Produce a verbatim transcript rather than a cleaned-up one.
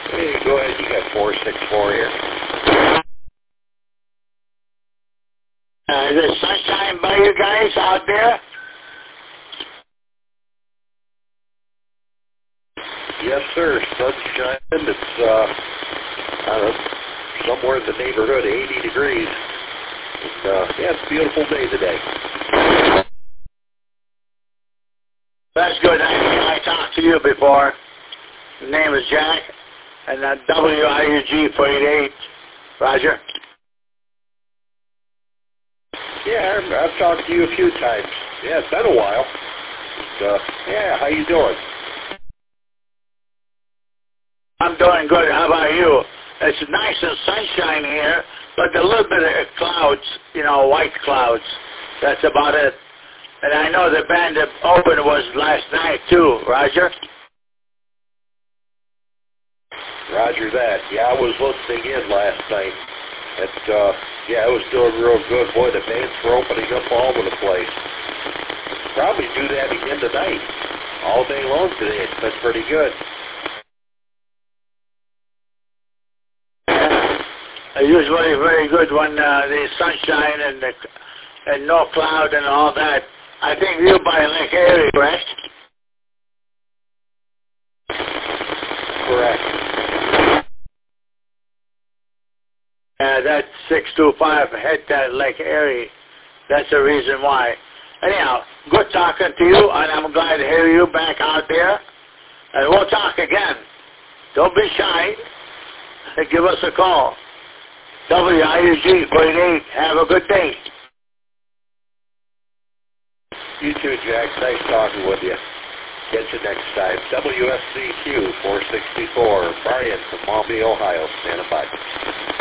Hey, go ahead. You got four six four here. Uh, is it sunshine by you guys out there? Yes, sir. Sunshine. It's, uh, I don't know, somewhere in the neighborhood of eighty degrees. And, uh, yeah, it's a beautiful day today. That's good. I, I talked to you before. The name is Jack, and uh, W I U G four eight eight. Roger. Yeah, I've, I've talked to you a few times. Yeah, it's been a while. And, uh, yeah, how you doing? I'm doing good. How about you? It's nice and sunshine here, but a little bit of clouds, you know, white clouds. That's about it. And I know the band that opened was last night, too. Roger? Roger that. Yeah, I was listening in last night. And, uh, yeah, it was doing real good. Boy, the bands were opening up all over the place. Probably do that again tonight. All day long today. It's been pretty good. Uh, usually very good when uh, there's sunshine and the, and no cloud and all that. I think you by Lake Erie, correct? Correct. Uh, that six two five hit that Lake Erie. That's the reason why. Anyhow, good talking to you, and I'm glad to hear you back out there. And we'll talk again. Don't be shy. Give us a call. W I U G four eight eight. Have a good day. You too, Jack. Nice talking with you. Get you next time. W S C Q four sixty-four, Brian from Maumee, Ohio. Stand by.